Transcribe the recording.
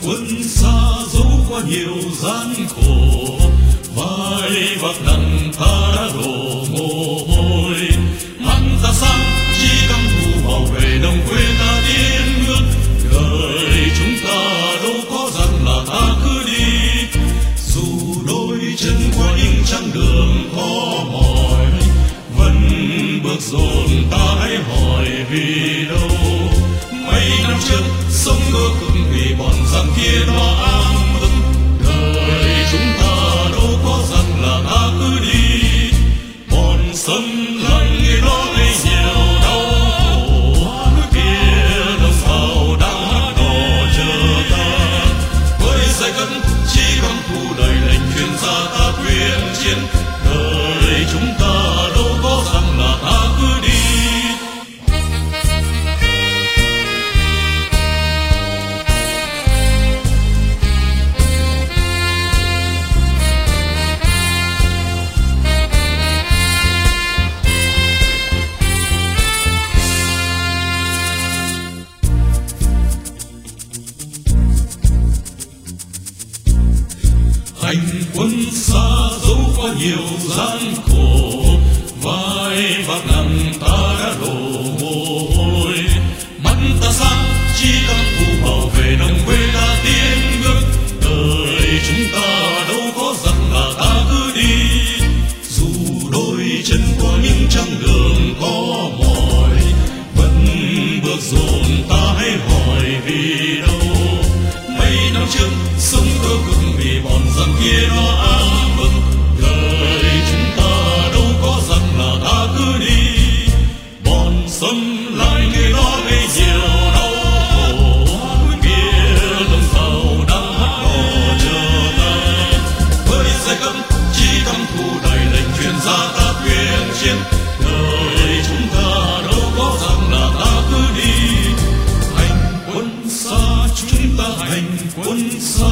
quân xa dẫu qua nhiều gian khổ, vai vác nặng ta đã đổ mồ hôi. Mắt ta sáng chỉ căm thù bảo vệ đồng quê ta tiến bước, đời chúng ta đâu có rằng là ta cứ đi. Dù đôi chân qua những chặng đường khó mỏi, vẫn bước dồn ta hãy hỏi vì đâu. Mấy năm trước sống ước vì bọn rằng kia nó ám ức, đời chúng ta đâu có rằng là ta cứ đi. Bọn xâm lăng nghe nó gây nhiều đau khổ, kia đồng bào đang hát đỏ chờ ta. Với dây cân chỉ căm thù đời lệnh truyền ra ta quyết chiến, đời chúng ta đâu có rằng là ta cứ đi. Hành quân xa dẫu qua nhiều gian khổ, vai vác nặng ta đã đổ mồ hôi. Mắt ta sáng chỉ căm thù bảo vệ đồng quê ta tiến bước, đời chúng ta đâu có rằng là ta cứ đi. Dù đôi chân qua những chặng đường có mỏi, vẫn bước dồn ta hãy hỏi vì đâu. Mấy năm trước sống cơ cực vì bọn rằng kia nó ám ức, đời chúng ta đâu có rằng là ta cứ đi. Bọn xâm lăng người nó gây nhiều đau khổ, kia đồng bào đang hát đỏ chờ ta. Với giai cấp chỉ căm thù đời lệnh truyền ra ta quyết chiến, đời chúng ta đâu có rằng là ta cứ đi. Hành quân xa chúng ta hành quân xa,